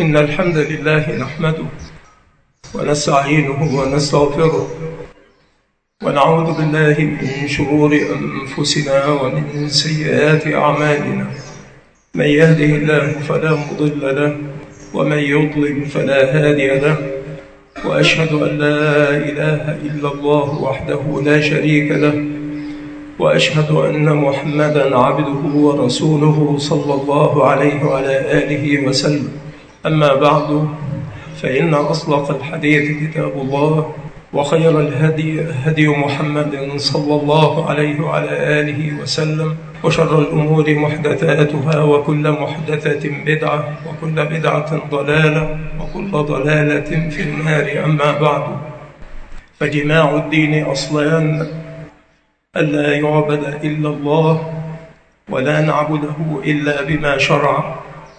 إن الحمد لله نحمده ونستعينه ونستغفره ونعوذ بالله من شرور أنفسنا ومن سيئات أعمالنا. من يهده الله فلا مضل له ومن يضلل فلا هادي له، وأشهد أن لا إله إلا الله وحده لا شريك له، وأشهد أن محمدًا عبده ورسوله صلى الله عليه وعلى آله وسلم. أما بعد، فإن أصدق الحديث كتاب الله، وخير الهدي هدي محمد صلى الله عليه وعلى آله وسلم، وشر الأمور محدثاتها، وكل محدثة بدعة، وكل بدعة ضلالة، وكل ضلالة في النار. أما بعد، فجماع الدين أصلان: ألا يعبد إلا الله، ولا نعبده إلا بما شرع،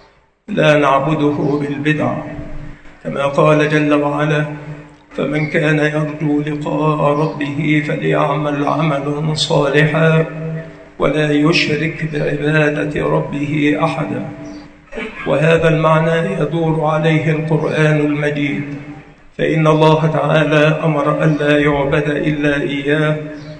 لا نعبده بالبدع، كما قال جل وعلا: فمن كان يرجو لقاء ربه فليعمل عملا صالحا ولا يشرك بعبادة ربه أحدا. وهذا المعنى يدور عليه القرآن المجيد، فإن الله تعالى أمر ألا يعبد إلا إياه،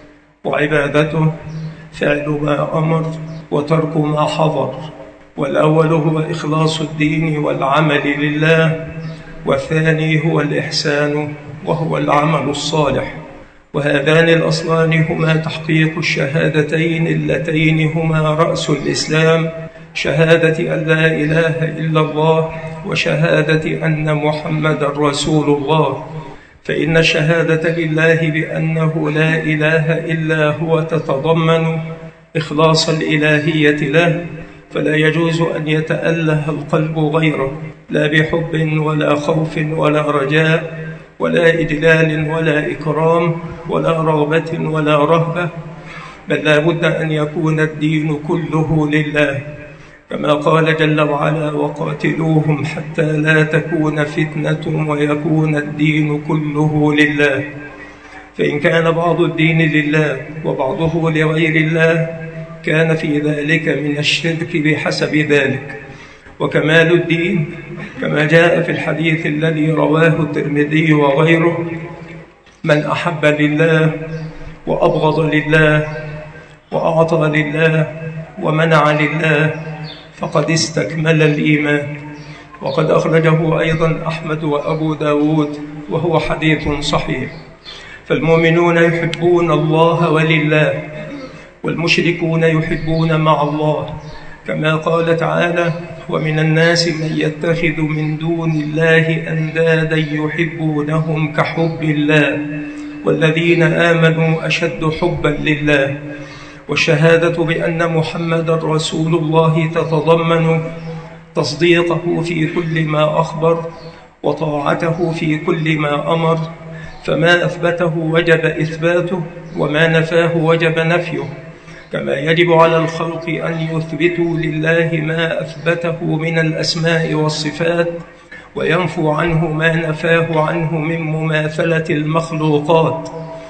وعبادته فعل ما أمر وترك ما حظر. والأول هو إخلاص الدين والعمل لله، والثاني هو الإحسان وهو العمل الصالح. وهذان الأصلان هما تحقيق الشهادتين اللتين هما رأس الإسلام: شهادة أن لا إله إلا الله، وشهادة أن محمد رسول الله. فإن الشهادة لله بأنه لا إله إلا هو تتضمن إخلاص الإلهية له، فلا يجوز أن يتأله القلب غيره، لا بحب ولا خوف ولا رجاء ولا إجلال ولا إكرام ولا رغبة ولا رهبة، بل لا بد أن يكون الدين كله لله، كما قال جل وعلا: وقاتلوهم حتى لا تكون فتنة ويكون الدين كله لله. فإن كان بعض الدين لله وبعضه لغير الله، كان في ذلك من الشرك بحسب ذلك. وكمال الدين كما جاء في الحديث الذي رواه الترمذي وغيره: من أحب لله وأبغض لله وأعطى لله ومنع لله فقد استكمل الإيمان. وقد أخرجه أيضا أحمد وأبو داود، وهو حديث صحيح. فالمؤمنون يحبون الله ولله، والمشركون يحبون مع الله، كما قال تعالى: ومن الناس من يتخذ من دون الله أندادا يحبونهم كحب الله والذين آمنوا أشد حبا لله. والشهادة بأن محمدا رسول الله تتضمن تصديقه في كل ما أخبر، وطاعته في كل ما أمر، فما أثبته وجب إثباته، وما نفاه وجب نفيه. كما يجب على الخلق أن يثبتوا لله ما أثبته من الأسماء والصفات، وينفوا عنه ما نفاه عنه من مماثلة المخلوقات،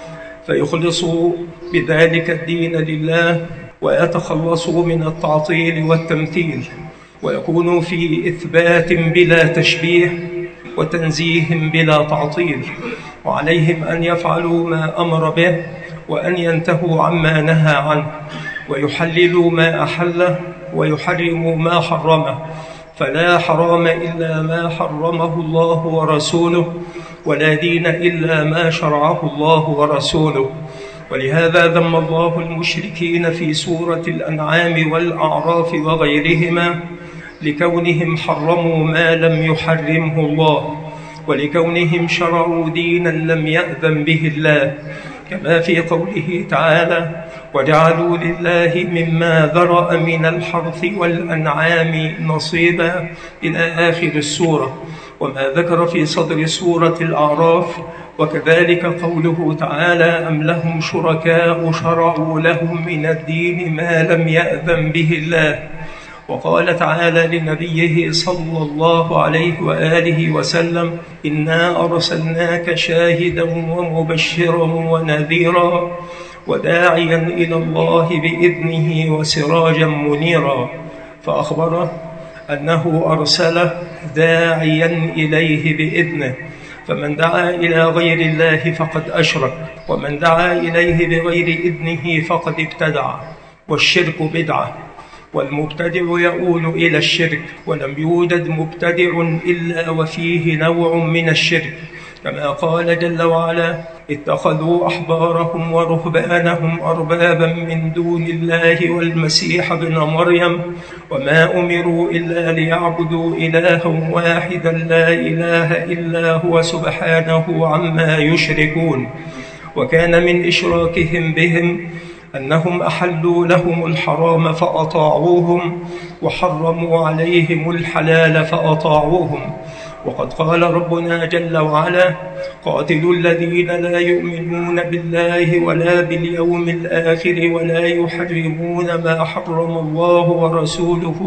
فيخلصوا بذلك الدين لله، ويتخلصوا من التعطيل والتمثيل، ويكونوا في إثبات بلا تشبيه وتنزيه بلا تعطيل. وعليهم أن يفعلوا ما أمر به، وأن ينتهوا عما نهى عنه، ويحللوا ما أحله، ويحرموا ما حرمه. فلا حرام إلا ما حرمه الله ورسوله، ولا دين إلا ما شرعه الله ورسوله. ولهذا ذم الله المشركين في سورة الأنعام والأعراف وغيرهما، لكونهم حرموا ما لم يحرمه الله، ولكونهم شرعوا دينا لم يأذن به الله، كما في قوله تعالى: وجعلوا لله مما ذرأ من الحرث والأنعام نصيبا، إلى آخر السورة، وما ذكر في صدر سورة الأعراف. وكذلك قوله تعالى: أم لهم شركاء شرعوا لهم من الدين ما لم يأذن به الله. وقال تعالى لنبيه صلى الله عليه وآله وسلم: إنا أرسلناك شاهدا ومبشرا ونذيرا وداعيا إلى الله بإذنه وسراجا منيرا. فأخبره أنه أرسله داعيا إليه بإذنه، فمن دعا إلى غير الله فقد أشرك، ومن دعا إليه بغير إذنه فقد ابتدع، والشرك بدعة، والمبتدع يؤول إلى الشرك، ولم يوجد مبتدع إلا وفيه نوع من الشرك، كما قال جل وعلا: اتخذوا أحبارهم ورهبانهم أربابا من دون الله والمسيح ابن مريم وما أمروا إلا ليعبدوا إلها واحدا لا إله إلا هو سبحانه عما يشركون. وكان من إشراكهم بهم أنهم أحلوا لهم الحرام فأطاعوهم، وحرموا عليهم الحلال فأطاعوهم. وقد قال ربنا جل وعلا: قاتلوا الذين لا يؤمنون بالله ولا باليوم الآخر ولا يحرمون ما حرم الله ورسوله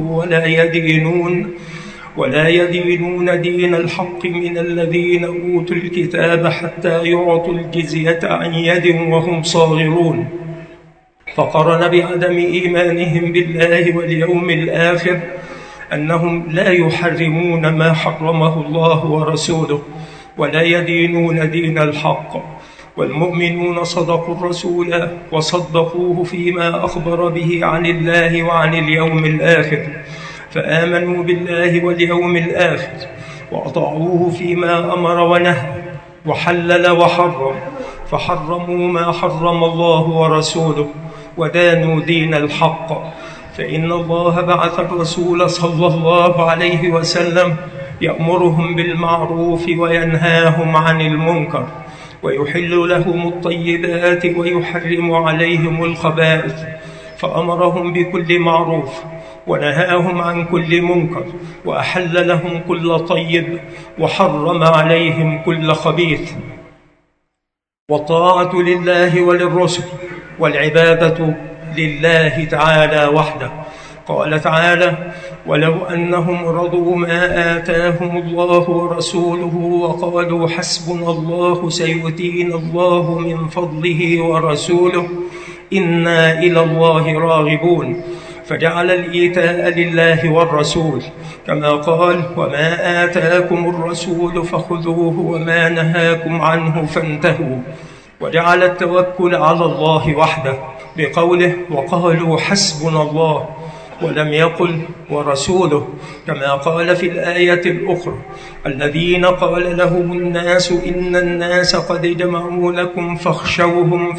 ولا يدينون دين الحق من الذين أوتوا الكتاب حتى يعطوا الجزية عن يد وهم صاغرون. فقرن بعدم إيمانهم بالله واليوم الآخر أنهم لا يحرمون ما حرمه الله ورسوله ولا يدينون دين الحق. والمؤمنون صدقوا الرسول وصدقوه فيما أخبر به عن الله وعن اليوم الآخر، فآمنوا بالله واليوم الآخر وأطاعوه فيما أمر ونهى وحلل وحرم، فحرموا ما حرم الله ورسوله ودانوا دين الحق. فإن الله بعث الرسول صلى الله عليه وسلم يأمرهم بالمعروف وينهاهم عن المنكر، ويحل لهم الطيبات ويحرم عليهم الخبائث، فأمرهم بكل معروف ونهاهم عن كل منكر، وأحل لهم كل طيب وحرم عليهم كل خبيث. والطاعة لله وللرسل، والعبادة لله تعالى وحده. قال تعالى: ولو أنهم رضوا ما آتاهم الله ورسوله وقالوا حسبنا الله سيؤتينا الله من فضله ورسوله إنا إلى الله راغبون، فجعل الإيتاء لله والرسول، كما قال: وما آتاكم الرسول فخذوه وما نهاكم عنه فانتهوا، وجعل التوكل على الله وحده بقوله: وقالوا حسبنا الله، ولم يقل ورسوله، كما قال في الآية الأخرى: الذين قال لهم الناس إن الناس قد جمعوا لكم فاخشوهم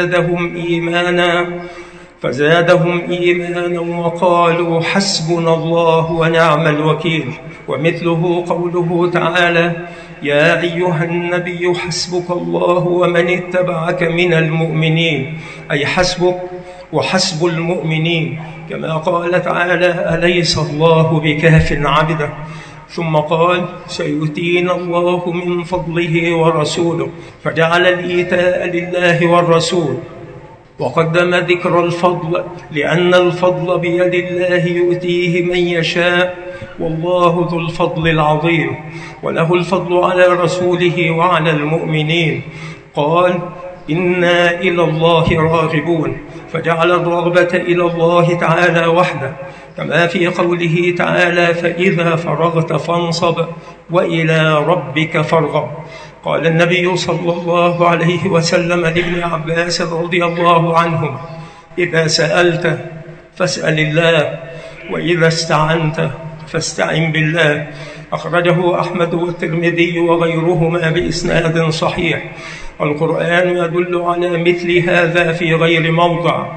فزادهم إيمانا وقالوا حسبنا الله ونعم الوكيل. ومثله قوله تعالى: يا أيها النبي حسبك الله ومن اتبعك من المؤمنين، أي حسبك وحسب المؤمنين، كما قال تعالى: أليس الله بكاف عبده. ثم قال: سيؤتينا الله من فضله ورسوله، فجعل الإيتاء لله والرسول، وقدم ذكر الفضل لأن الفضل بيد الله يؤتيه من يشاء، والله ذو الفضل العظيم، وله الفضل على رسوله وعلى المؤمنين. قال: إنا إلى الله راغبون، فجعل الرغبة إلى الله تعالى وحده، كما في قوله تعالى: فإذا فرغت فانصب وإلى ربك فارغب. قال النبي صلى الله عليه وسلم لابن عباس رضي الله عنهما: إذا سألت فاسأل الله، وإذا استعنت فاستعن بالله. أخرجه أحمد والترمذي وغيرهما بإسناد صحيح. القرآن يدل على مثل هذا في غير موضع،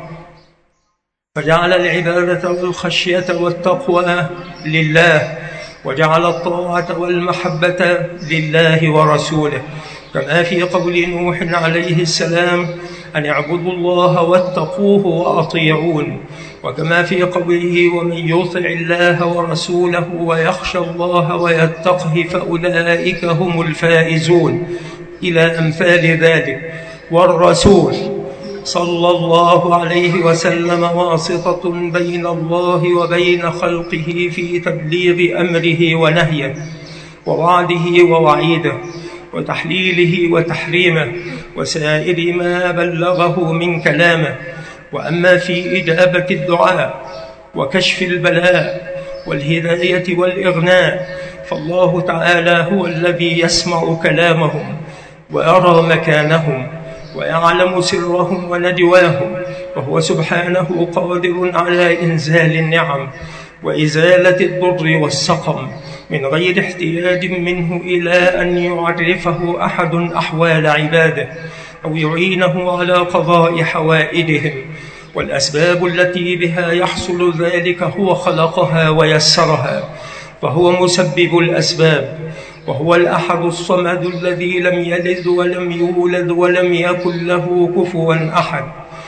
فجعل العبادة والخشية والتقوى لله، وجعل الطاعة والمحبة لله ورسوله، كما في قول نوح عليه السلام: أن اعبدوا الله واتقوه وأطيعون، وكما في قوله: ومن يطع الله ورسوله ويخشى الله ويتقه فأولئك هم الفائزون، إلى أمثال ذلك. والرسول صلى الله عليه وسلم واسطة بين الله وبين خلقه في تبليغ أمره ونهيه، ووعده ووعيده، وتحليله وتحريمه، وسائر ما بلغه من كلامه. وأما في إجابة الدعاء وكشف البلاء والهداية والإغناء، فالله تعالى هو الذي يسمع كلامهم ويرى مكانهم ويعلم سرهم وندواهم، وهو سبحانه قادر على إنزال النعم وإزالة الضر والسقم من غير احتياج منه إلى أن يعرفه أحد أحوال عباده أو يعينه على قضاء حوائجهم. والأسباب التي بها يحصل ذلك هو خلقها ويسرها، فهو مسبب الأسباب، وهو الأحد الصمد الذي لم يلد ولم يولد ولم يكن له كفوا أحد.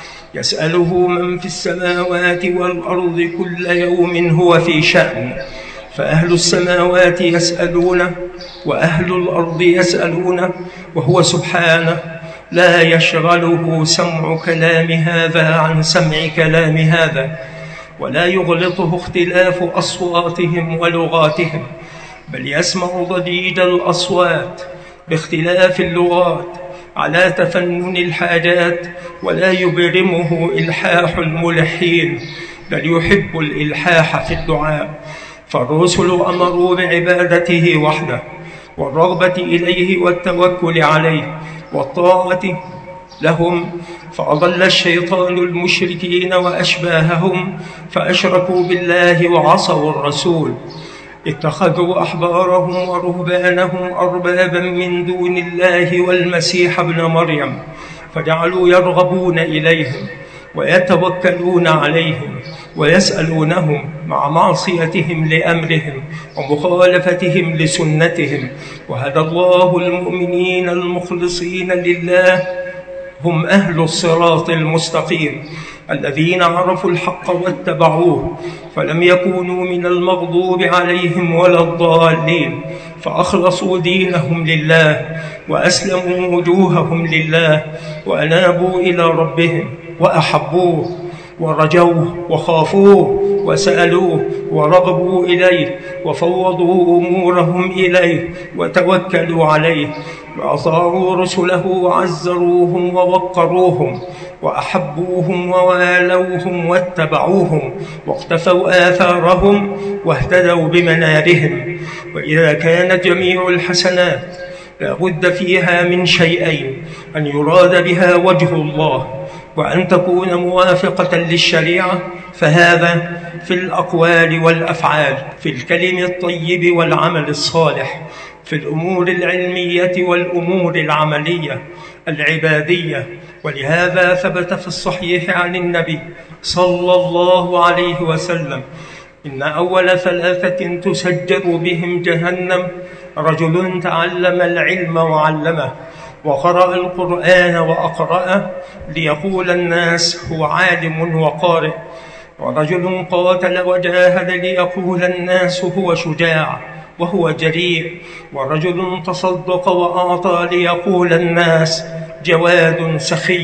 يسأله من في السماوات والأرض كل يوم هو في شأن، فأهل السماوات يسألونه وأهل الأرض يسألونه، وهو سبحانه لا يشغله سمع كلام هذا عن سمع كلام هذا، ولا يغلطه اختلاف أصواتهم ولغاتهم، بل يسمع ضجيج الأصوات باختلاف اللغات على تفنن الحاجات، ولا يبرمه إلحاح الملحين، بل يحب الإلحاح في الدعاء. فالرسل أمروا بعبادته وحده والرغبة إليه والتوكل عليه والطاعة لهم، فأضل الشيطان المشركين وأشباههم فأشركوا بالله وعصوا الرسول. اتخذوا أحبارهم ورهبانهم أربابا من دون الله والمسيح ابن مريم، فجعلوا يرغبون إليهم ويتوكلون عليهم ويسألونهم مع معصيتهم لأمرهم ومخالفتهم لسنتهم. وهدى الله المؤمنين المخلصين لله، هم أهل الصراط المستقيم الذين عرفوا الحق واتبعوه، فلم يكونوا من المغضوب عليهم ولا الضالين، فأخلصوا دينهم لله وأسلموا وجوههم لله وأنابوا إلى ربهم وأحبوه ورجوه وخافوه وسألوه ورغبوا إليه وفوضوا أمورهم إليه وتوكلوا عليه، وأطاعوا رسله وعزروهم ووقروهم وأحبوهم ووالوهم واتبعوهم واقتفوا آثارهم واهتدوا بمنارهم. وإذا كانت جميع الحسنات لا بد فيها من شيئين: أن يراد بها وجه الله، وأن تكون موافقة للشريعة، فهذا في الأقوال والأفعال، في الكلم الطيب والعمل الصالح، في الأمور العلمية والأمور العملية العبادية. ولهذا ثبت في الصحيح عن النبي صلى الله عليه وسلم: إن أول ثلاثة تسجر بهم جهنم رجل تعلم العلم وعلمه، وقرأ القرآن وأقرأه ليقول الناس هو عالم وقارئ، ورجل قاتل وجاهد ليقول الناس هو شجاع وهو جريء، ورجل تصدق وأعطى ليقول الناس جواد سخي.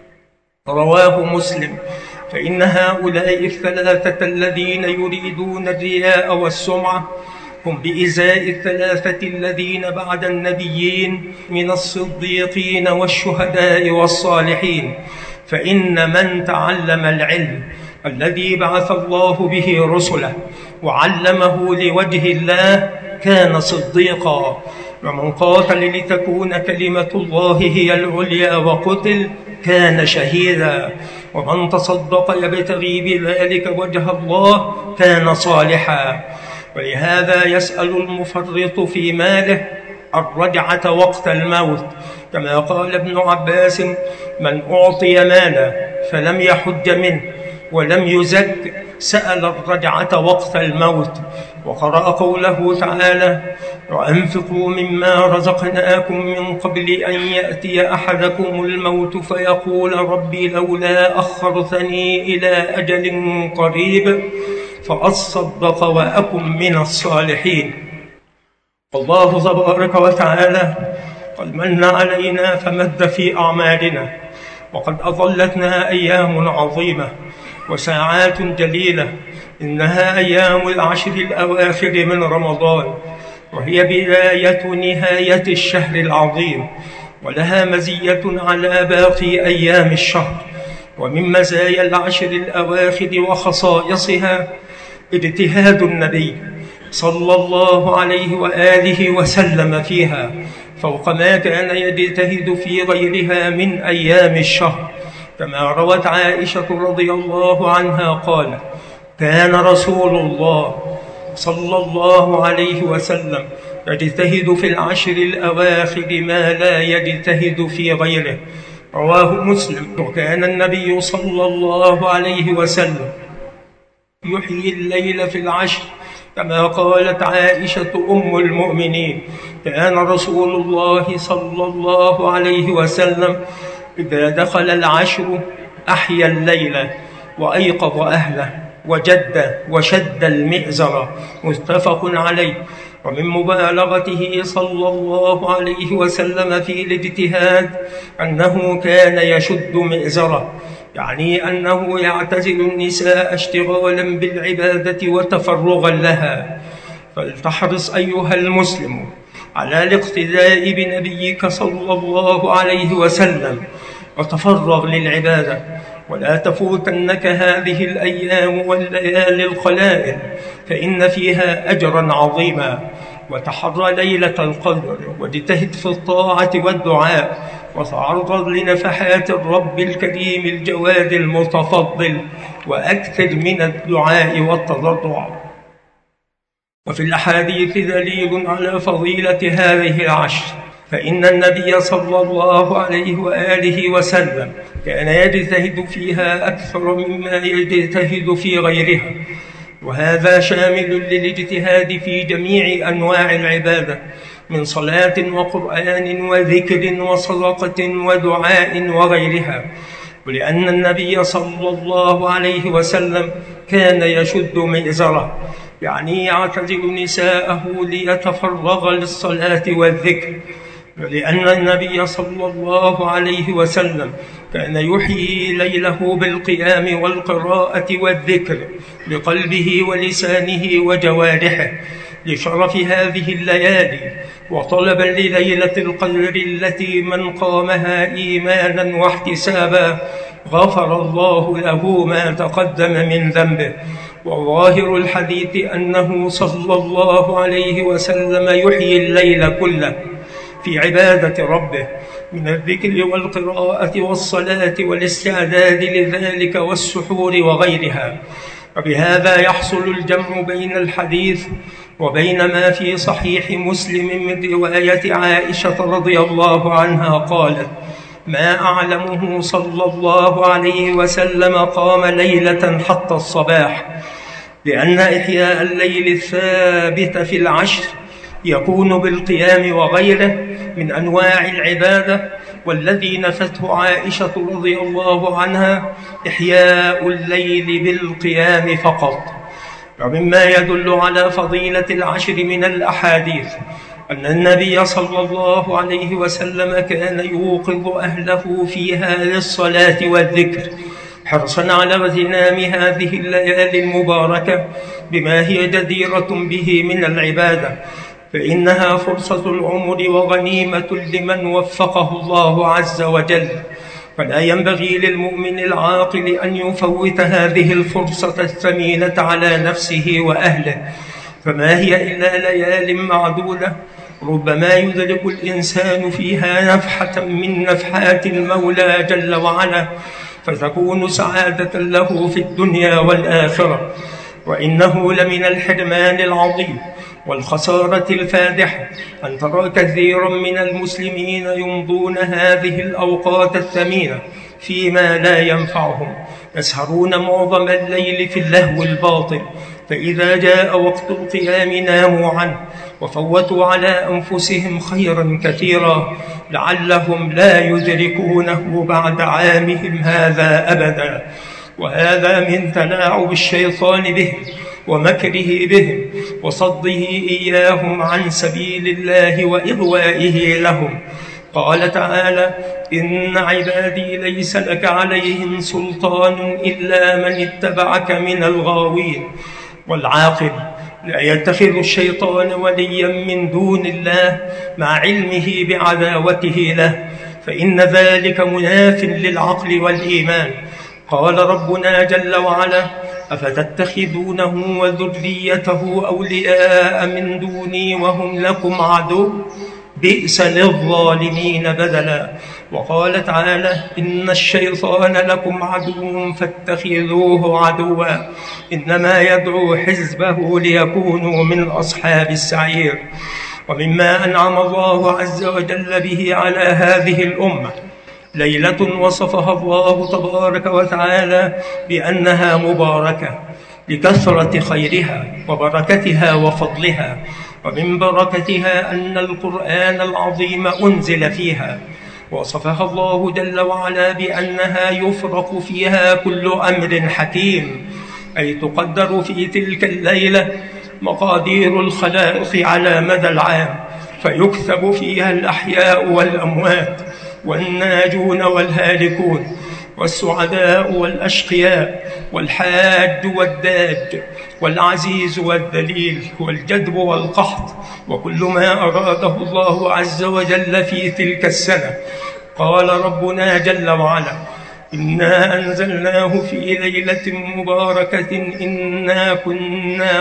رواه مسلم. فإن هؤلاء الثلاثة الذين يريدون الرياء والسمعة هم بإزاء الثلاثة الذين بعد النبيين من الصديقين والشهداء والصالحين. فإن من تعلم العلم الذي بعث الله به رسله وعلمه لوجه الله كان صديقا، ومن قاتل لتكون كلمة الله هي العليا وقتل كان شهيدا، ومن تصدق يبتغي بذلك وجه الله كان صالحا. ولهذا يسأل المفرط في ماله الرجعة وقت الموت، كما قال ابن عباس: من أعطي مالا فلم يحج منه ولم يزك سأل الرجعة وقت الموت. وقرأ قوله تعالى: وأنفقوا مما رزقناكم من قبل أن يأتي أحدكم الموت فيقول ربي لولا أخرتني إلى أجل قريب فأصدق وأكن من الصالحين. والله تبارك وتعالى قد من علينا فمد في أعمالنا، وقد أظلتنا أيام عظيمة وساعات جليلة، إنها أيام العشر الأواخر من رمضان، وهي بداية نهاية الشهر العظيم، ولها مزية على باقي أيام الشهر. ومن مزايا العشر الأواخر وخصائصها اجتهاد النبي صلى الله عليه وآله وسلم فيها فوق ما كان يجتهد في غيرها من أيام الشهر، كما روت عائشة رضي الله عنها قال: كان رسول الله صلى الله عليه وسلم يجتهد في العشر الأواخر ما لا يجتهد في غيره، رواه مسلم. وكان النبي صلى الله عليه وسلم يحيي الليل في العشر، كما قالت عائشة أم المؤمنين: كان رسول الله صلى الله عليه وسلم إذا دخل العشر أحيا الليل وأيقظ أهله وجد وشد المئزر، متفق عليه. ومن مبالغته صلى الله عليه وسلم في الاجتهاد أنه كان يشد مئزره، يعني أنه يعتزل النساء اشتغالا بالعبادة وتفرغا لها. فلتحرص أيها المسلم على الاقتداء بنبيك صلى الله عليه وسلم وتفرغ للعبادة، ولا تفوتنك هذه الأيام والليالي القلائل، فإن فيها أجرا عظيما. وتحرى ليلة القدر واجتهد في الطاعة والدعاء، وتعرض لنفحات الرب الكريم الجواد المتفضل، وأكثر من الدعاء والتضرع. وفي الأحاديث دليل على فضيلة هذه العشر، فإن النبي صلى الله عليه وآله وسلم كان يجتهد فيها أكثر مما يجتهد في غيرها، وهذا شامل للاجتهاد في جميع أنواع العبادة من صلاة وقرآن وذكر وصدقة ودعاء وغيرها. ولأن النبي صلى الله عليه وسلم كان يشد مئزره، يعني يعتزل نساءه ليتفرغ للصلاة والذكر. ولأن النبي صلى الله عليه وسلم كان يحيي ليله بالقيام والقراءة والذكر بقلبه ولسانه وجوارحه لشرف هذه الليالي، وطلبا لليلة القدر التي من قامها إيمانا واحتسابا غفر الله له ما تقدم من ذنبه. وظاهر الحديث أنه صلى الله عليه وسلم يحيي الليل كله في عبادة ربه من الذكر والقراءة والصلاة والاستعداد لذلك والسحور وغيرها. وبهذا يحصل الجمع بين الحديث وبين ما في صحيح مسلم من رواية عائشة رضي الله عنها قالت: ما أعلمه صلى الله عليه وسلم قام ليلة حتى الصباح، لأن إحياء الليل الثابت في العشر يكون بالقيام وغيره من أنواع العبادة، والذي نفته عائشة رضي الله عنها إحياء الليل بالقيام فقط. ومما يدل على فضيلة العشر من الأحاديث أن النبي صلى الله عليه وسلم كان يوقظ أهله فيها للصلاة والذكر، حرصا على اغتنام هذه الليالي المباركة بما هي جديرة به من العبادة، فإنها فرصة العمر وغنيمة لمن وفقه الله عز وجل. فلا ينبغي للمؤمن العاقل أن يفوت هذه الفرصة الثمينة على نفسه وأهله، فما هي إلا ليال معدودة ربما يدرك الإنسان فيها نفحة من نفحات المولى جل وعلا، فتكون سعادة له في الدنيا والآخرة. وإنه لمن الحرمان العظيم والخسارة الفادحة أن ترى كثيرا من المسلمين يمضون هذه الأوقات الثمينة فيما لا ينفعهم، يسهرون معظم الليل في اللهو الباطل، فإذا جاء وقت القيام ناموا عنه وفوتوا على أنفسهم خيرا كثيرا لعلهم لا يدركونه بعد عامهم هذا أبدا. وهذا من تلاعب الشيطان بهم ومكره بهم وصده إياهم عن سبيل الله وإغوائه لهم. قال تعالى: إن عبادي ليس لك عليهم سلطان إلا من اتبعك من الغاوين. والعاقل لا يتخذ الشيطان وليا من دون الله مع علمه بعداوته له، فإن ذلك مناف للعقل والإيمان. قال ربنا جل وعلا: أفتتخذونه وذريته أولياء من دوني وهم لكم عدو بئس للظالمين بدلا. وقال تعالى إن الشيطان لكم عدو فاتخذوه عدوا إنما يدعو حزبه ليكونوا من أصحاب السعير. ومما أنعم الله عز وجل به على هذه الأمة ليلة وصفها الله تبارك وتعالى بأنها مباركة لكثرة خيرها وبركتها وفضلها. ومن بركتها أن القرآن العظيم أنزل فيها، وصفها الله جل وعلا بأنها يفرق فيها كل أمر حكيم، أي تقدر في تلك الليلة مقادير الخلائق على مدى العام، فيكتب فيها الأحياء والأموات والناجون والهالكون والسعداء والأشقياء والحاج والداج والعزيز والذليل والجدب والقحط وكل ما أراده الله عز وجل في تلك السنة. قال ربنا جل وعلا إنا أنزلناه في ليلة مباركة إنا كنا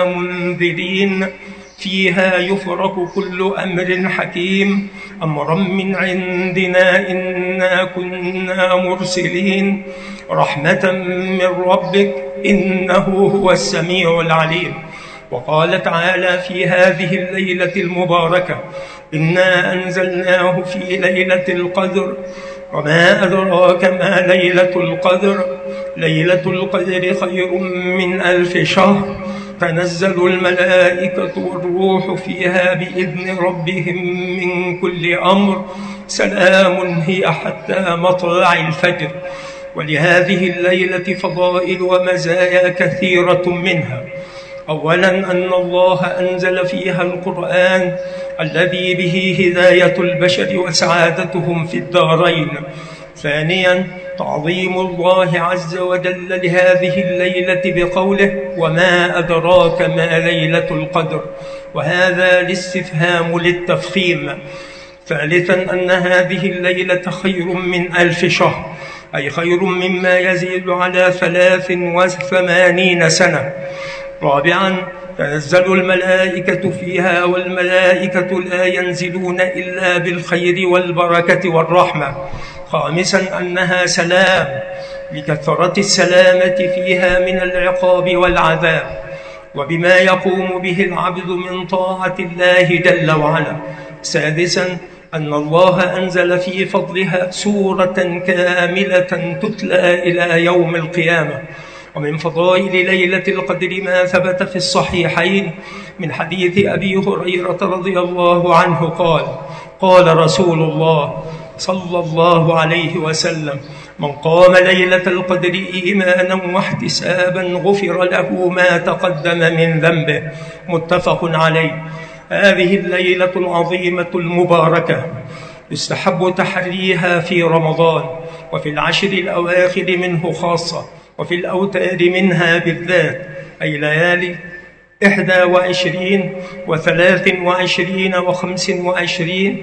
منذرين فيها يفرق كل أمر حكيم أمرا من عندنا إنا كنا مرسلين رحمة من ربك إنه هو السميع العليم. وقال تعالى في هذه الليلة المباركة إنا أنزلناه في ليلة القدر وما أدراك ما ليلة القدر ليلة القدر خير من 1000 شهر تنزل الملائكة والروح فيها بإذن ربهم من كل أمر سلام هي حتى مطلع الفجر. ولهذه الليلة فضائل ومزايا كثيرة منها. أولا أن الله أنزل فيها القرآن الذي به هداية البشر وسعادتهم في الدارين. ثانيا تعظيم الله عز وجل لهذه الليلة بقوله وما أدراك ما ليلة القدر، وهذا الاستفهام للتفخيم. ثالثا أن هذه الليلة خير من 1000 شهر، أي خير مما يزيد على 83 سنة. رابعا تنزل الملائكة فيها والملائكة لا ينزلون إلا بالخير والبركة والرحمة. خامسا أنها سلام لكثرة السلامة فيها من العقاب والعذاب وبما يقوم به العبد من طاعة الله جل وعلا. سادسا أن الله أنزل في فضلها سورة كاملة تتلى إلى يوم القيامة. ومن فضائل ليلة القدر ما ثبت في الصحيحين من حديث أبي هريرة رضي الله عنه قال رسول الله صلى الله عليه وسلم من قام ليلة القدر إيمانا واحتسابا غفر له ما تقدم من ذنبه. متفق عليه. هذه الليلة العظيمة المباركة يستحب تحريها في رمضان وفي العشر الأواخر منه خاصة وفي الأوتار منها بالذات، أي ليالي 21 و23 و25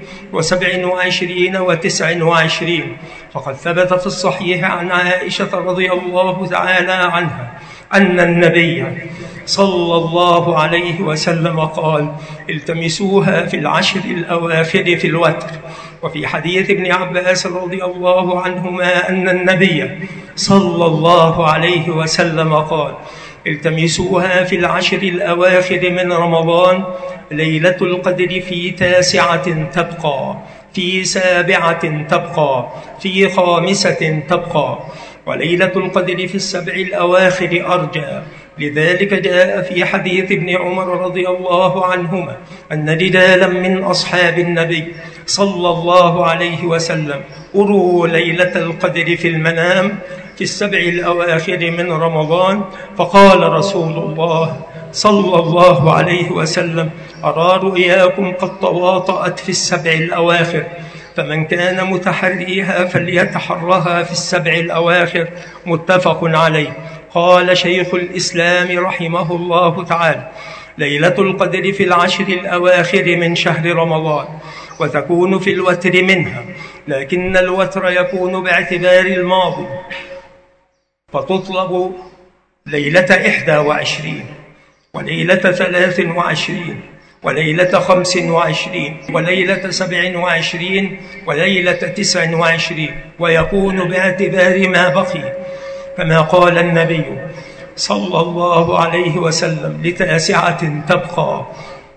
و27 و29. فقد ثبت في الصحيح عن عائشة رضي الله تعالى عنها أن النبي صلى الله عليه وسلم قال التمسوها في العشر الأواخر في الوتر. وفي حديث ابن عباس رضي الله عنهما أن النبي صلى الله عليه وسلم قال التمسوها في العشر الأواخر من رمضان ليلة القدر في 9 تبقى، في 7 تبقى، في 5 تبقى، وليلة القدر في 7 الأواخر أرجى. لذلك جاء في حديث ابن عمر رضي الله عنهما أن رجالا من أصحاب النبي صلى الله عليه وسلم أروا ليلة القدر في المنام في 7 الأواخر من رمضان، فقال رسول الله صلى الله عليه وسلم أرى رؤياكم قد تواطأت في 7 الأواخر، فمن كان متحريها فليتحرها في 7 الأواخر. متفق عليه. قال شيخ الإسلام رحمه الله تعالى ليلة القدر في العشر الأواخر من شهر رمضان وتكون في الوتر منها، لكن الوتر يكون باعتبار الماضي، فتطلب ليلة 21 وليلة 23 وليلة 25 وليلة 27 وليلة 29، ويكون باعتبار ما بقي كما قال النبي صلى الله عليه وسلم: ل9 تبقى،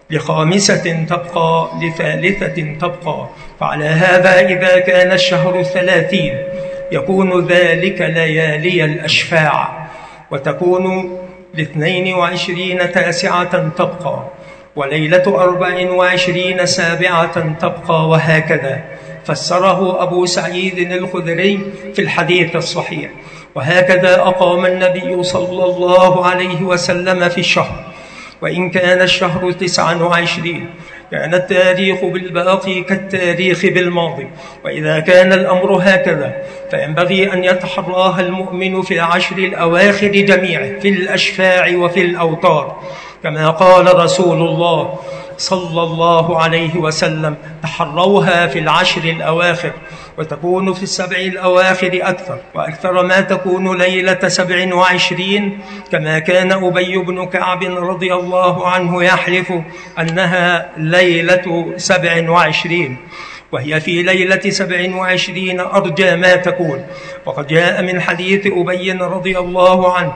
ل5 تبقى، ل3 تبقى. فعلى هذا إذا كان الشهر 30 يكون ذلك ليالي الأشفاع، وتكون ل22 9 تبقى، وليلة 24 7 تبقى، وهكذا فسره أبو سعيد الخدري في الحديث الصحيح. وهكذا أقام النبي صلى الله عليه وسلم في الشهر. وإن كان الشهر 29 كان التاريخ بالباقي كالتاريخ بالماضي. وإذا كان الأمر هكذا فينبغي أن يتحراها المؤمن في العشر الأواخر جميعا في الأشفاع وفي الأوتار، كما قال رسول الله صلى الله عليه وسلم: تحروها في العشر الأواخر، وتكون في السبع الأواخر أكثر، وأكثر ما تكون ليلة 27، كما كان أبي بن كعب رضي الله عنه يحلف أنها ليلة 27، وهي في ليلة 27 أرجى ما تكون. وقد جاء من حديث أبي رضي الله عنه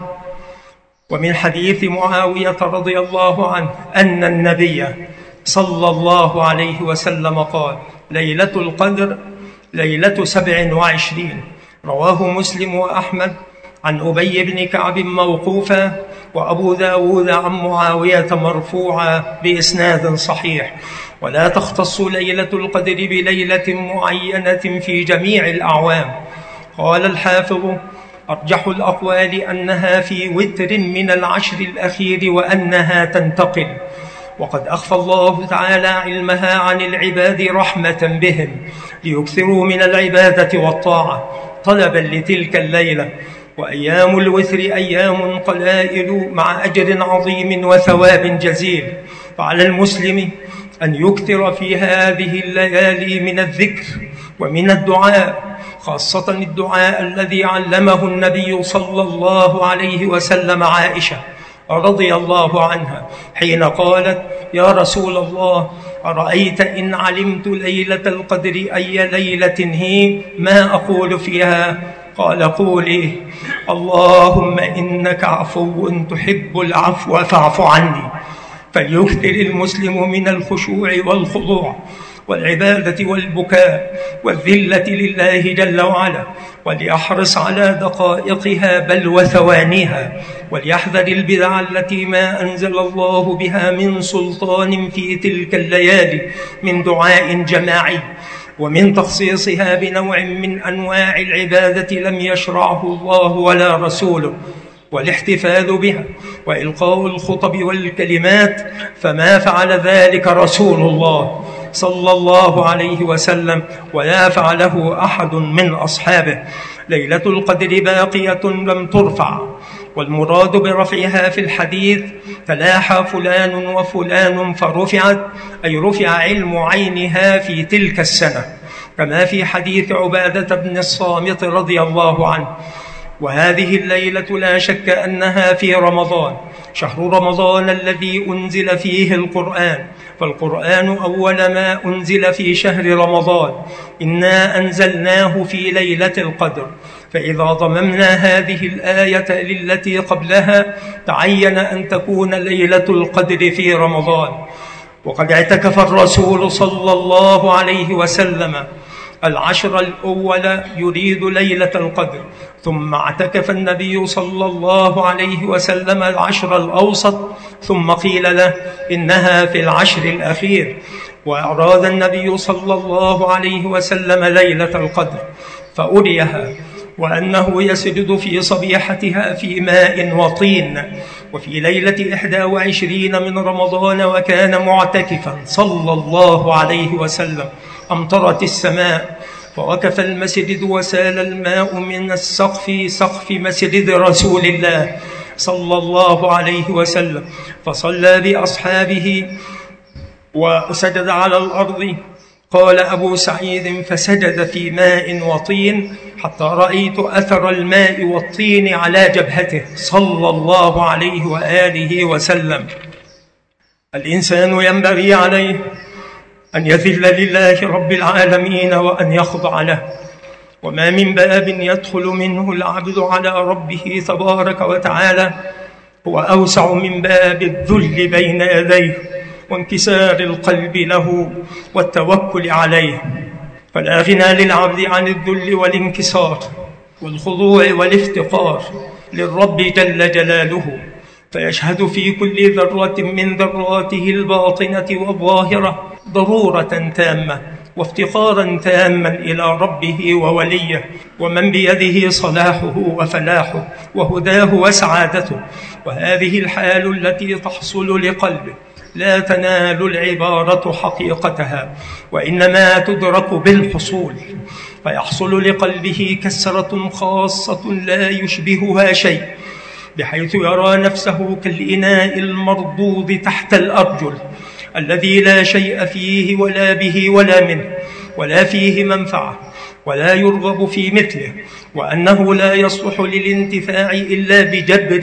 ومن حديث معاوية رضي الله عنه أن النبي صلى الله عليه وسلم قال: ليلة القدر ليلة 27. رواه مسلم وأحمد عن أبي بن كعب موقوفا، وأبو داود عن معاوية مرفوعا بإسناد صحيح. ولا تختص ليلة القدر بليلة معينة في جميع الأعوام. قال الحافظ: أرجح الأقوال أنها في وتر من العشر الأخير، وأنها تنتقل. وقد أخفى الله تعالى علمها عن العباد رحمة بهم ليكثروا من العبادة والطاعة طلبا لتلك الليلة. وأيام الوتر أيام قلائل مع أجر عظيم وثواب جزيل، فعلى المسلم أن يكثر في هذه الليالي من الذكر ومن الدعاء، خاصة الدعاء الذي علمه النبي صلى الله عليه وسلم عائشة رضي الله عنها حين قالت: يا رسول الله، أرأيت إن علمت ليلة القدر أي ليلة هي ما أقول فيها؟ قال: قولي: اللهم إنك عفو تحب العفو فاعف عني. فليكثر المسلم من الخشوع والخضوع والعبادة والبكاء والذلة لله جل وعلا، وليحرص على دقائقها بل وثوانيها، وليحذر البدع التي ما أنزل الله بها من سلطان في تلك الليالي من دعاء جماعي، ومن تخصيصها بنوع من أنواع العبادة لم يشرعه الله ولا رسوله، والاحتفال بها وإلقاء الخطب والكلمات، فما فعل ذلك رسول الله صلى الله عليه وسلم ولا فعله أحد من أصحابه. ليلة القدر باقية لم ترفع، والمراد برفعها في الحديث: تلاحى فلان وفلان فرفعت، أي رفع علم عينها في تلك السنة، كما في حديث عبادة بن الصامت رضي الله عنه. وهذه الليلة لا شك أنها في رمضان، شهر رمضان الذي أنزل فيه القرآن، فالقرآن أول ما أنزل في شهر رمضان. إنا أنزلناه في ليلة القدر، فإذا ضممنا هذه الآية للتي قبلها تعين أن تكون ليلة القدر في رمضان. وقد اعتكف الرسول صلى الله عليه وسلم العشر الأول يريد ليلة القدر، ثم اعتكف النبي صلى الله عليه وسلم العشر الأوسط، ثم قيل له إنها في العشر الأخير، وأراد النبي صلى الله عليه وسلم ليلة القدر فأريها، وأنه يسجد في صبيحتها في ماء وطين. وفي ليلة 21 من رمضان وكان معتكفا صلى الله عليه وسلم أمطرت السماء، فوقف المسجد وسال الماء من السقف، سقف مسجد رسول الله صلى الله عليه وسلم، فصلى بأصحابه وسجد على الأرض. قال أبو سعيد: فسجد في ماء وطين حتى رأيت أثر الماء والطين على جبهته صلى الله عليه وآله وسلم. الإنسان ينبغي عليه أن يذل لله رب العالمين وأن يخضع له، وما من باب يدخل منه العبد على ربه تبارك وتعالى هو أوسع من باب الذل بين يديه وانكسار القلب له والتوكل عليه. فلا غنى للعبد عن الذل والانكسار والخضوع والافتقار للرب جل جلاله، فيشهد في كل ذرة من ذراته الباطنة والظاهرة ضرورة تامة وافتقارا تاما إلى ربه ووليه، ومن بيده صلاحه وفلاحه وهداه وسعادته. وهذه الحال التي تحصل لقلبه لا تنال العبارة حقيقتها، وإنما تدرك بالحصول، فيحصل لقلبه كسرة خاصة لا يشبهها شيء، بحيث يرى نفسه كالإناء المردود تحت الأرجل الذي لا شيء فيه ولا به ولا منه ولا فيه منفعة ولا يرغب في مثله، وأنه لا يصلح للانتفاع إلا بجبر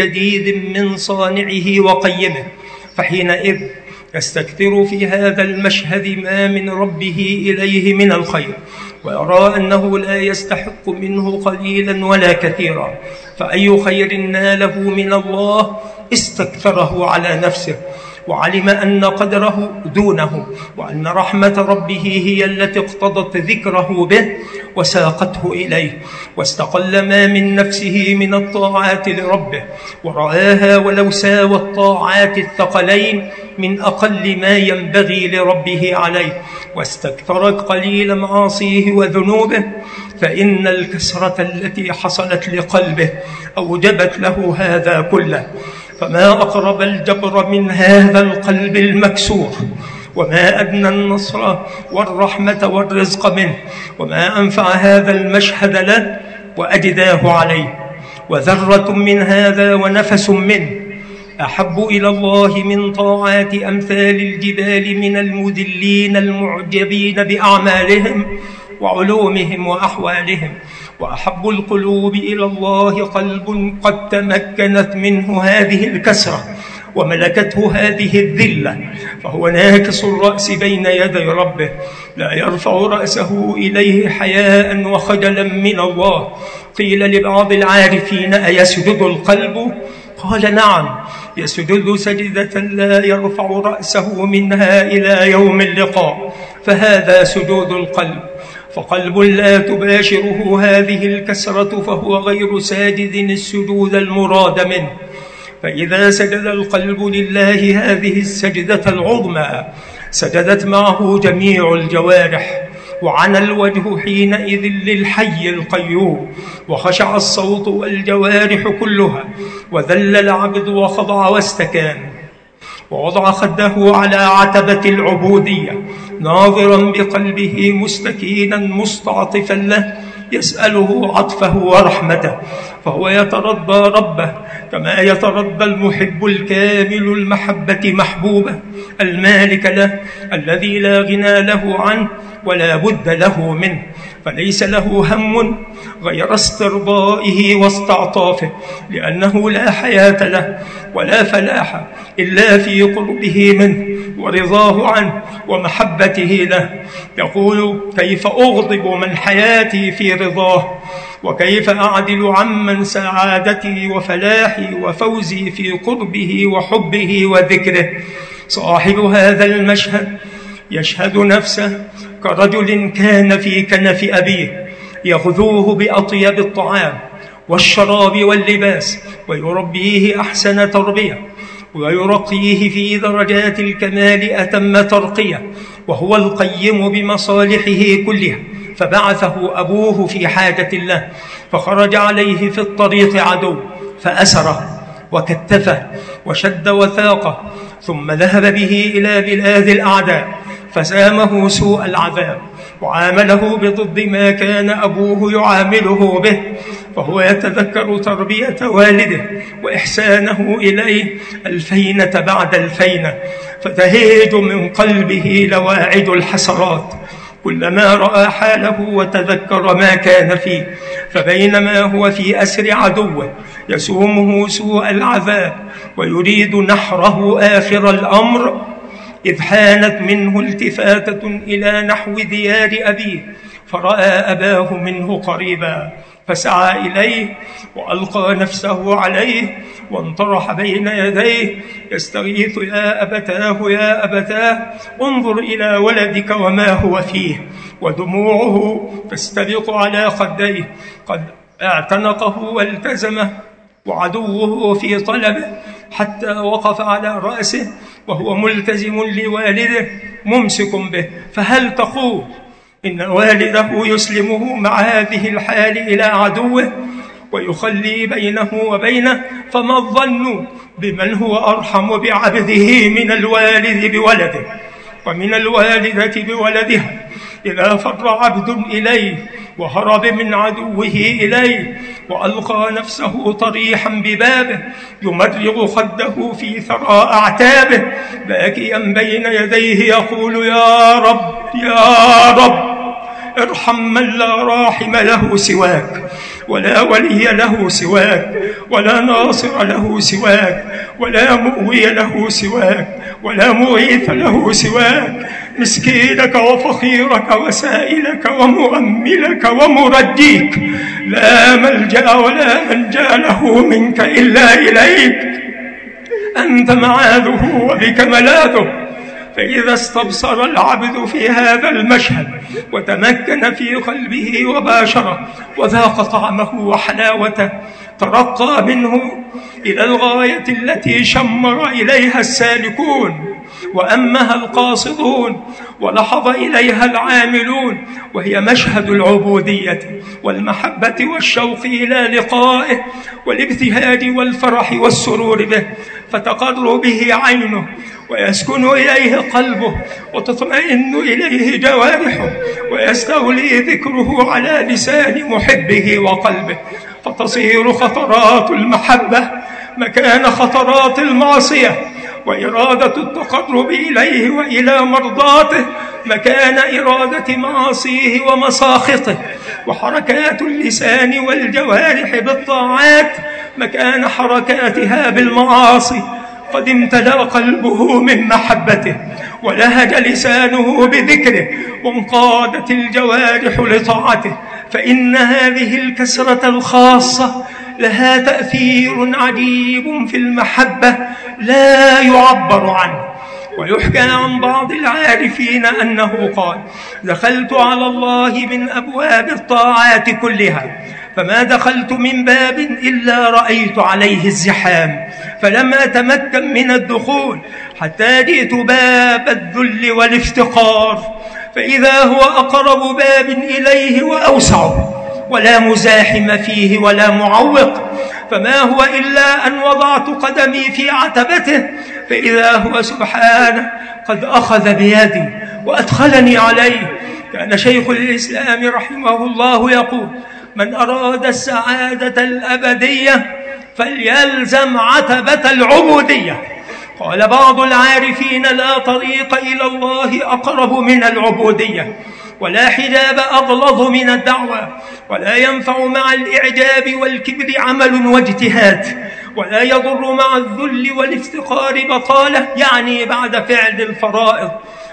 جديد من صانعه وقيمه. فحينئذ يستكثر في هذا المشهد ما من ربه إليه من الخير، ويرى أنه لا يستحق منه قليلا ولا كثيرا، فأي خير ناله من الله استكثره على نفسه، وعلم أن قدره دونه، وأن رحمة ربه هي التي اقتضت ذكره به وساقته إليه، واستقل ما من نفسه من الطاعات لربه، ورآها ولو ساوى الطاعات الثقلين من أقل ما ينبغي لربه عليه، واستكثر قليل معاصيه وذنوبه، فإن الكسرة التي حصلت لقلبه أوجبت له هذا كله. فما أقرب الجبر من هذا القلب المكسور، وما أدنى النصر والرحمة والرزق منه، وما أنفع هذا المشهد له وأجداه عليه. وذرة من هذا ونفس منه أحب إلى الله من طاعات أمثال الجبال من المذلين المعجبين بأعمالهم وعلومهم وأحوالهم. وأحب القلوب إلى الله قلب قد تمكنت منه هذه الكسرة وملكته هذه الذلة، فهو ناكس الرأس بين يدي ربه، لا يرفع رأسه إليه حياء وخجلا من الله. قيل لبعض العارفين: أيسجد القلب؟ قال: نعم، يسجد سجدة لا يرفع رأسه منها إلى يوم اللقاء، فهذا سجود القلب. فقلب لا تباشره هذه الكسرة فهو غير ساجد السجود المراد منه. فإذا سجد القلب لله هذه السجدة العظمى سجدت معه جميع الجوارح، وعنى الوجه حينئذ للحي القيوم، وخشع الصوت والجوارح كلها، وذل العبد وخضع واستكان، ووضع خده على عتبة العبودية، ناظرا بقلبه مستكينا مستعطفا له يسأله عطفه ورحمته، فهو يترضى ربه كما يترضى المحب الكامل المحبة محبوبه المالك له، الذي لا غنى له عنه ولا بد له منه، فليس له هم غير استرضائه واستعطافه، لأنه لا حياة له ولا فلاح إلا في قربه منه ورضاه عنه ومحبته له. يقول: كيف أغضب من حياتي في رضاه، وكيف أعدل عمن سعادتي وفلاحي وفوزي في قربه وحبه وذكره. صاحب هذا المشهد يشهد نفسه كرجل كان في كنف أبيه يغذوه بأطيب الطعام والشراب واللباس، ويربيه أحسن تربية، ويرقيه في درجات الكمال أتم ترقية، وهو القيم بمصالحه كلها. فبعثه أبوه في حاجة له، فخرج عليه في الطريق عدو فأسره وكتفه وشد وثاقه، ثم ذهب به إلى بلاد الأعداء فسامه سوء العذاب، وعامله بضد ما كان أبوه يعامله به، فهو يتذكر تربية والده وإحسانه إليه الفينة بعد الفينة، فتهيج من قلبه لواعد الحسرات كلما رأى حاله وتذكر ما كان فيه. فبينما هو في أسر عدوه يسومه سوء العذاب ويريد نحره آخر الأمر، إذ حانت منه التفاتة إلى نحو ديار أبيه، فرأى أباه منه قريبا، فسعى إليه وألقى نفسه عليه وانطرح بين يديه يستغيث: يا أبتاه يا أبتاه، انظر إلى ولدك وما هو فيه. ودموعه تستبق على خديه، قد اعتنقه والتزمه وعدوه في طلبه، حتى وقف على رأسه وهو ملتزم لوالده ممسك به. فهل تقول إن والده يسلمه مع هذه الحال إلى عدوه ويخلي بينه وبينه؟ فما الظن بمن هو أرحم بعبده من الوالد بولده ومن الوالدة بولدها؟ إذا فر عبد إليه وهرب من عدوه إليه وألقى نفسه طريحا ببابه يمرغ خده في ثراء أعتابه باكيا بين يديه يقول: يا رب يا رب ارحم من لا راحم له سواك، ولا ولي له سواك، ولا ناصر له سواك، ولا مؤوي له سواك، ولا مغيث له سواك. مسكينك وفقيرك وسائلك ومؤملك ومرديك، لا ملجأ ولا منجى له منك إلا إليك، أنت معاذه وبك ملاذه. فإذا استبصر العبد في هذا المشهد وتمكن في قلبه وباشره وذاق طعمه وحلاوته، ترقى منه إلى الغاية التي شمر إليها السالكون وأمها القاصدون ولحظ إليها العاملون، وهي مشهد العبودية والمحبة والشوق إلى لقائه والابتهاج والفرح والسرور به، فتقر به عينه ويسكن إليه قلبه وتطمئن إليه جوارحه ويستولي ذكره على لسان محبه وقلبه، فتصير خطرات المحبة مكان خطرات المعصية، وإرادة التقرب إليه وإلى مرضاته مكان إرادة معاصيه ومساخطه، وحركات اللسان والجوارح بالطاعات مكان حركاتها بالمعاصي. قد امتلأ قلبه من محبته ولهج لسانه بذكره وانقادت الجوارح لطاعته، فإن هذه الكسرة الخاصة لها تأثير عجيب في المحبة لا يعبر عنه. ويحكى عن بعض العارفين أنه قال: دخلت على الله من أبواب الطاعات كلها، فما دخلت من باب إلا رأيت عليه الزحام، فلم أتمكن من الدخول حتى جئت باب الذل والافتقار، فإذا هو أقرب باب إليه وأوسعه، ولا مزاحم فيه ولا معوق، فما هو إلا أن وضعت قدمي في عتبته، فإذا هو سبحانه قد أخذ بيدي وأدخلني عليه. كان شيخ الإسلام رحمه الله يقول: من أراد السعادة الأبدية فليلزم عتبة العبودية. قال بعض العارفين: لا طريق إلى الله أقرب من العبودية، ولا حجاب أغلظ من الدعوة، ولا ينفع مع الإعجاب والكبر عمل واجتهاد، ولا يضر مع الذل والافتقار بطالة، يعني بعد فعل الفرائض.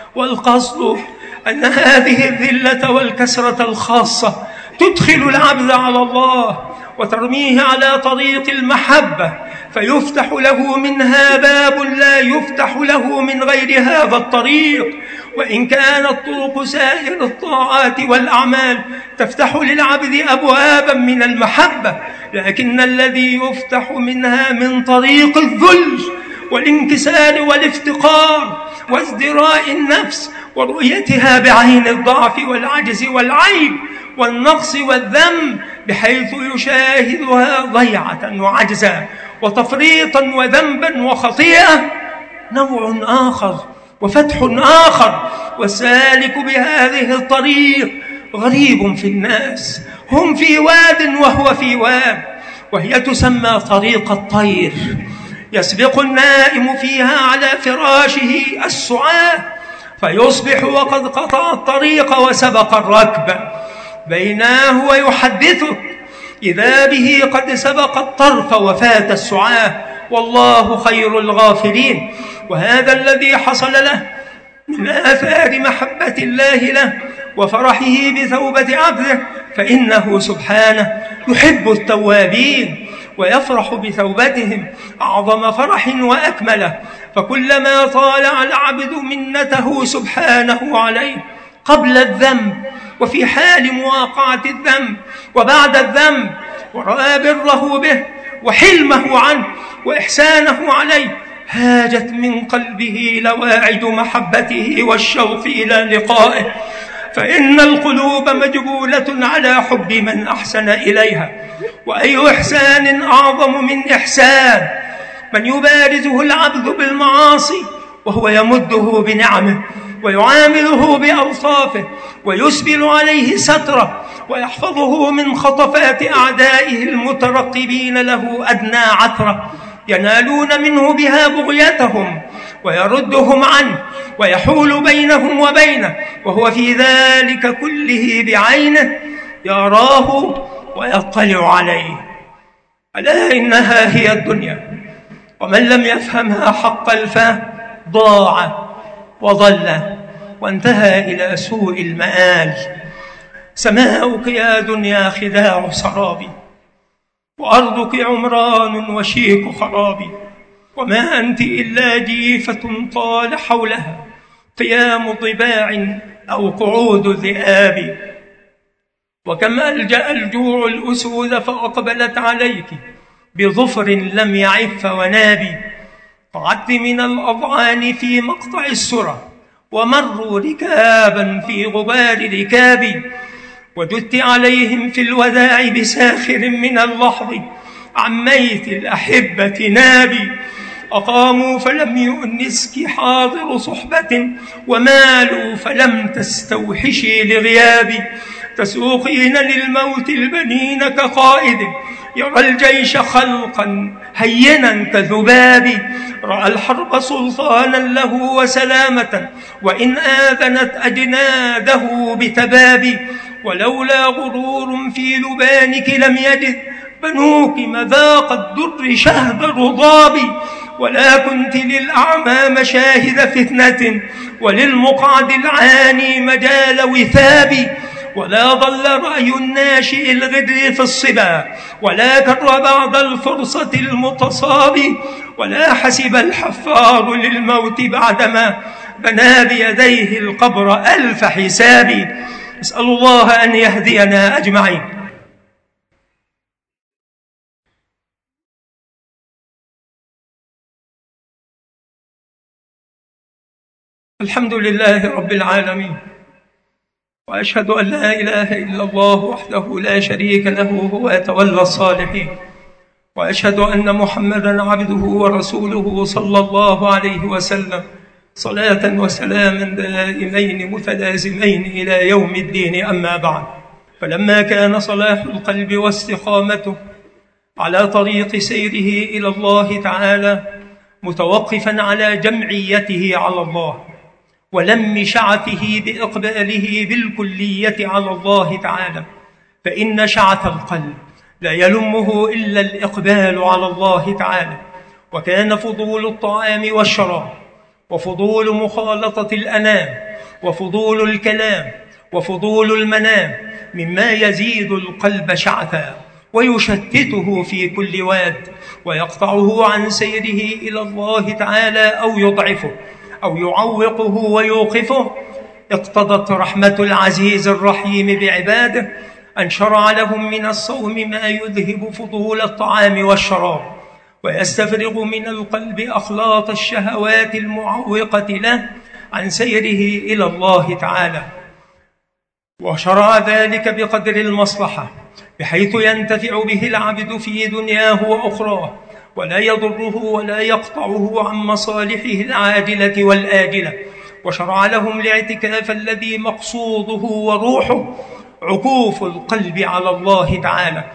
والقصد أن هذه الذلة والكسرة الخاصة تدخل العبد على الله وترميه على طريق المحبة، فيفتح له منها باب لا يفتح له من غير هذا الطريق. وإن كانت طرق سائر الطاعات والأعمال تفتح للعبد أبوابا من المحبة، لكن الذي يفتح منها من طريق الذل والانكسار والافتقار وازدراء النفس ورؤيتها بعين الضعف والعجز والعيب والنقص والذنب، بحيث يشاهدها ضيعة وعجزا وتفريطا وذنبا وخطيئة، نوع آخر وفتح آخر. والسالك بهذه الطريق غريب في الناس، هم في واد وهو في واد، وهي تسمى طريق الطير، يسبق النائم فيها على فراشه السعاة، فيصبح وقد قطع الطريق وسبق الركب، بيناه ويحدثك إذا به قد سبق الطرف وفات السعاة، والله خير الغافرين. وهذا الذي حصل له من آثار محبة الله له وفرحه بتوبة عبده، فإنه سبحانه يحب التوابين ويفرح بتوبتهم أعظم فرح وأكمله. فكلما طالع العبد منته سبحانه عليه قبل الذنب وفي حال مواقعة الذنب وبعد الذنب، ورأى بره به وحلمه عنه وإحسانه عليه، هاجت من قلبه لواعد محبته والشوق إلى لقائه. فإن القلوب مجبولة على حب من أحسن إليها، وأي إحسان أعظم من إحسان من يبارزه العبد بالمعاصي وهو يمده بنعمه ويعامله بألطافه ويسبل عليه ستره ويحفظه من خطفات أعدائه المترقبين له أدنى عثرة، ينالون منه بها بغيتهم ويردهم عنه ويحول بينهم وبينه، وهو في ذلك كله بعينه يراه ويطلع عليه. ألا إنها هي الدنيا، ومن لم يفهمها حق الفهم ضاع وضل وانتهى إلى سوء المآل. سماؤك يا دنيا خداع سرابي، وأرضك عمران وشيك خرابي، وما أنت إلا جيفة طال حولها قيام ضباع أو قعود ذئاب. وكم ألجأ الجوع الأسود فأقبلت عليك بظفر لم يعف ونابي، قعدت من الأضعان في مقطع السرى ومروا ركابا في غبار ركابي، وجدت عليهم في الوداع بساخر من اللحظ عميت الأحبة نابي. أقاموا فلم يؤنسك حاضر صحبة، ومالوا فلم تستوحشي لغيابي، تسوقين للموت البنين كقائد يرى الجيش خلقا هينا كذباب، رأى الحرب سلطانا له وسلامة وإن آذنت أجناده بتباب، ولولا غرور في لبانك لم يجد بنوك مذاق الدر شهد الرضاب، ولا كنت للأعمى مشاهد فتنة وللمقعد العاني مجال وثاب، ولا ضل رأي الناشئ الغدر في الصبا ولا كر بعد الفرصة المتصاب، ولا حسب الحفار للموت بعدما بنى بيديه القبر ألف حساب. أسأل الله أن يهدينا أجمعين. الحمد لله رب العالمين، وأشهد أن لا إله إلا الله وحده لا شريك له هو يتولى الصالحين، وأشهد أن محمدًا عبده ورسوله صلى الله عليه وسلم، صلاة وسلاما دائمين متلازمين إلى يوم الدين. أما بعد، فلما كان صلاح القلب واستقامته على طريق سيره إلى الله تعالى متوقفا على جمعيته على الله ولم شعته بإقباله بالكلية على الله تعالى، فإن شعث القلب لا يلمه إلا الإقبال على الله تعالى. وكان فضول الطعام والشراب وفضول مخالطة الأنام وفضول الكلام وفضول المنام مما يزيد القلب شعثا ويشتته في كل واد ويقطعه عن سيره إلى الله تعالى أو يضعفه أو يعوقه ويوقفه. اقتضت رحمة العزيز الرحيم بعباده أن شرع لهم من الصوم ما يذهب فضول الطعام والشراب ويستفرغ من القلب أخلاط الشهوات المعوقة له عن سيره إلى الله تعالى. وشرع ذلك بقدر المصلحة بحيث ينتفع به العبد في دنياه وأخراه ولا يضره ولا يقطعه عن مصالحه العاجلة والآجلة. وشرع لهم الاعتكاف الذي مقصوده وروحه عكوف القلب على الله تعالى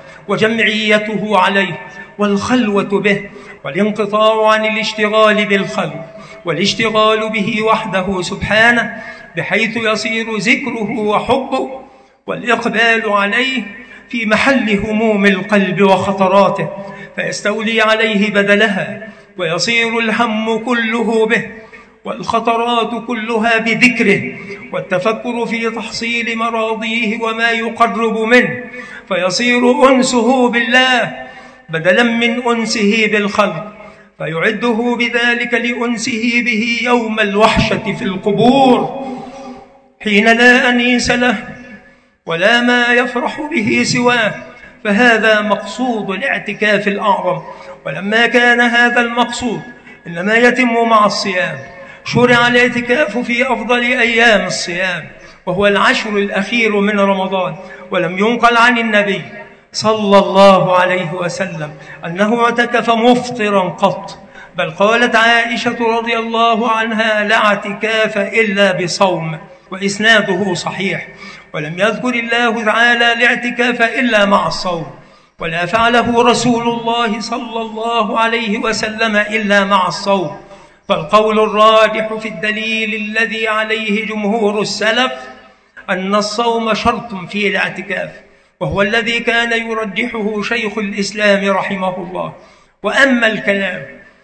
وجمعيته عليه والخلوة به والانقطاع عن الاشتغال بالخلق والاشتغال به وحده سبحانه، بحيث يصير ذكره وحبه والإقبال عليه في محل هموم القلب وخطراته، فيستولي عليه بدلها، ويصير الهم كله به والخطرات كلها بذكره، والتفكر في تحصيل مراضيه وما يقرب منه، فيصير أنسه بالله بدلا من أنسه بالخلق، فيعده بذلك لأنسه به يوم الوحشة في القبور، حين لا أنيس له ولا ما يفرح به سواه. فهذا مقصود الاعتكاف الأعظم. ولما كان هذا المقصود إنما يتم مع الصيام، شرع الاعتكاف في أفضل أيام الصيام، وهو العشر الأخير من رمضان. ولم ينقل عن النبي صلى الله عليه وسلم أنه اعتكف مفطرا قط، بل قالت عائشة رضي الله عنها: لا اعتكاف إلا بصوم، وإسناده صحيح. ولم يذكر الله تعالى الاعتكاف إلا مع الصوم، ولا فعله رسول الله صلى الله عليه وسلم إلا مع الصوم. فالقول الراجح في الدليل الذي عليه جمهور السلف أن الصوم شرط في الاعتكاف، وهو الذي كان يرجحه شيخ الإسلام رحمه الله. وأما الكلام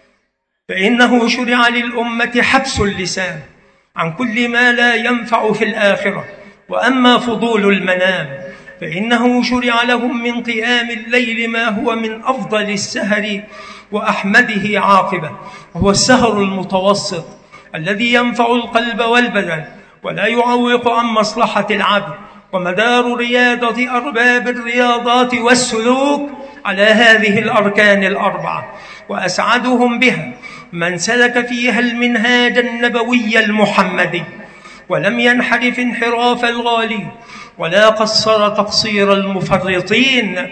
فإنه شرع للأمة حبس اللسان عن كل ما لا ينفع في الآخرة. وأما فضول المنام فإنه شرع لهم من قيام الليل ما هو من أفضل السهر وأحمده عاقبة، وهو السهر المتوسط الذي ينفع القلب والبدن ولا يعوق عن مصلحة العبد. ومدار رياضة أرباب الرياضات والسلوك على هذه الأركان الأربعة، وأسعدهم بها من سلك فيها المنهاج النبوي المحمدي، ولم ينحرف انحراف الغالين ولا قصر تقصير المفرطين.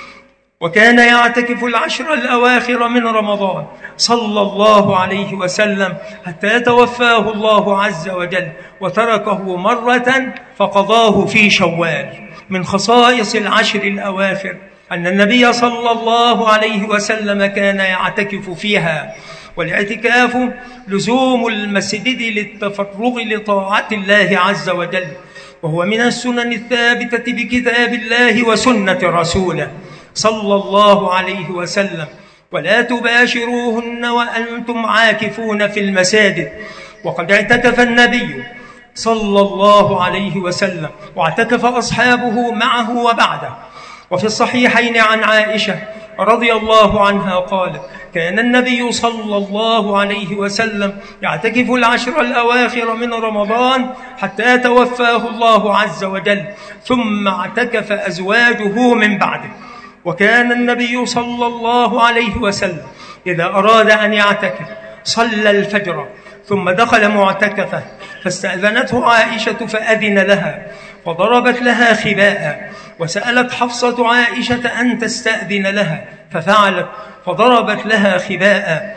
وكان يعتكف العشر الأواخر من رمضان صلى الله عليه وسلم حتى توفاه الله عز وجل، وتركه مرة فقضاه في شوال. من خصائص العشر الأواخر أن النبي صلى الله عليه وسلم كان يعتكف فيها، والاعتكاف لزوم المسجد للتفرغ لطاعة الله عز وجل، وهو من السنن الثابتة بكتاب الله وسنة رسوله صلى الله عليه وسلم. ولا تباشروهن وأنتم عاكفون في المساجد. وقد اعتكف النبي صلى الله عليه وسلم واعتكف أصحابه معه وبعده. وفي الصحيحين عن عائشة رضي الله عنها قالت: كان النبي صلى الله عليه وسلم يعتكف العشر الأواخر من رمضان حتى توفاه الله عز وجل، ثم اعتكف أزواجه من بعده. وكان النبي صلى الله عليه وسلم إذا أراد أن يعتكف صلى الفجر ثم دخل معتكفه، فاستأذنته عائشة فأذن لها، فضربت لها خباء، وسألت حفصة عائشة أن تستأذن لها، ففعلت، فضربت لها خباء.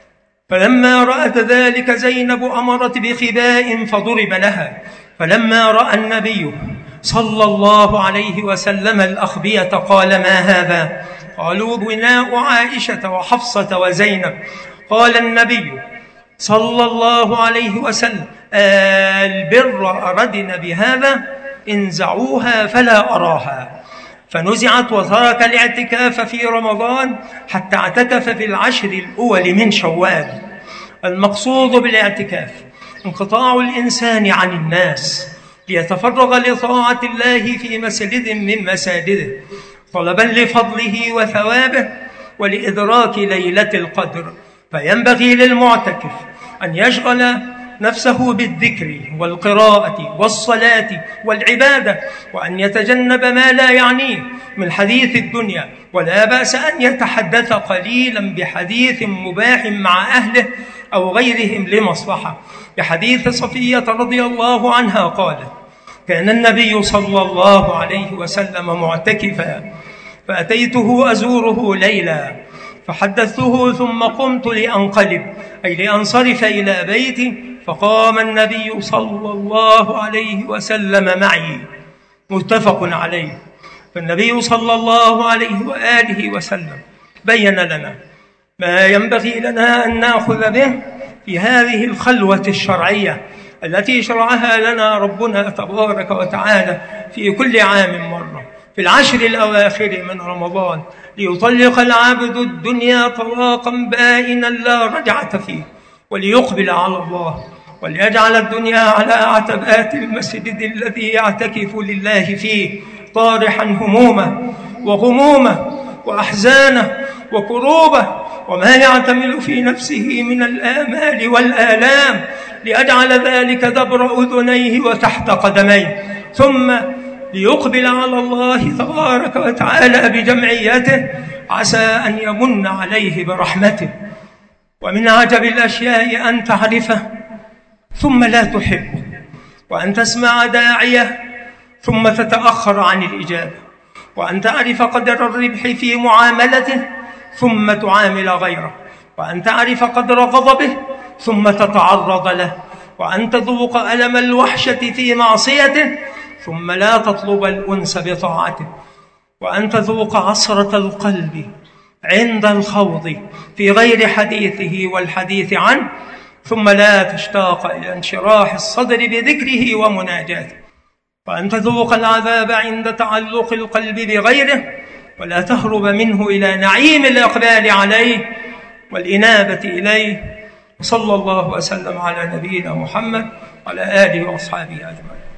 فلما رأت ذلك زينب أمرت بخباء فضرب لها. فلما رأى النبي صلى الله عليه وسلم الأخبية قال: ما هذا؟ قالوا: بناء عائشة وحفصة وزينب. قال النبي صلى الله عليه وسلم: البر أردنا بهذا؟ انزعوها فلا أراها. فنزعت، وترك الاعتكاف في رمضان حتى اعتكف في العشر الأول من شوال. المقصود بالاعتكاف انقطاع الإنسان عن الناس ليتفرغ لطاعة الله في مسجد من مساجده، طلبا لفضله وثوابه ولإدراك ليلة القدر. فينبغي للمعتكف أن يشغل نفسه بالذكر والقراءة والصلاة والعبادة، وأن يتجنب ما لا يعنيه من حديث الدنيا. ولا بأس أن يتحدث قليلا بحديث مباح مع أهله أو غيرهم لمصلحة. بحديث صفية رضي الله عنها قالت: كان النبي صلى الله عليه وسلم معتكفا، فأتيته أزوره ليلا فحدثته، ثم قمت لأنقلب، أي لأنصرف إلى بيتي، فقام النبي صلى الله عليه وسلم معي. متفق عليه. فالنبي صلى الله عليه وآله وسلم بين لنا ما ينبغي لنا أن نأخذ به في هذه الخلوة الشرعية التي شرعها لنا ربنا تبارك وتعالى في كل عام مرة في العشر الأواخر من رمضان، ليطلق العبد الدنيا طلاقا بائنا لا رجعة فيه، وليقبل على الله، وليجعل الدنيا على عتبات المسجد الذي يعتكف لله فيه، طارحا همومه وغمومه وأحزانه وكروبه وما يعتمل في نفسه من الآمال والآلام، ليجعل ذلك دبر أذنيه وتحت قدميه، ثم ليقبل على الله تبارك وتعالى بجمعيته، عسى أن يمن عليه برحمته. ومن عجب الأشياء أن تعرفه ثم لا تحبه، وأن تسمع داعيه ثم تتأخر عن الإجابة، وأن تعرف قدر الربح في معاملته ثم تعامل غيره، وأن تعرف قدر غضبه ثم تتعرض له، وأن تذوق ألم الوحشة في معصيته ثم لا تطلب الأنس بطاعته، وأن تذوق عصرة القلب عند الخوض في غير حديثه والحديث عنه، ثم لا تشتاق إلى انشراح الصدر بذكره ومناجاته، وأن تذوق العذاب عند تعلق القلب بغيره، ولا تهرب منه إلى نعيم الإقبال عليه والإنابة إليه. وصلى الله وسلم على نبينا محمد وعلى آله وأصحابه أجمعين.